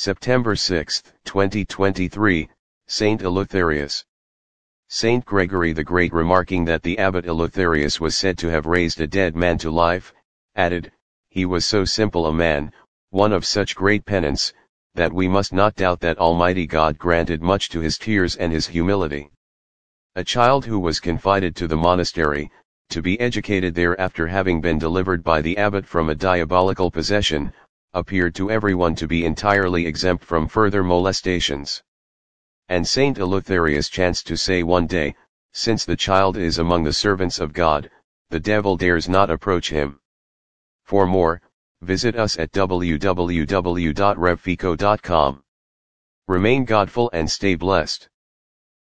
September 6, 2023, Saint Eleutherius. Saint Gregory the Great, remarking that the abbot Eleutherius was said to have raised a dead man to life, added, "He was so simple a man, one of such great penance, that we must not doubt that Almighty God granted much to his tears and his humility." A child who was confided to the monastery, to be educated there after having been delivered by the abbot from a diabolical possession, appeared to everyone to be entirely exempt from further molestations. And Saint Eleutherius chanced to say one day, "Since the child is among the servants of God, the devil dares not approach him." For more, visit us at www.revfico.com. Remain godful and stay blessed.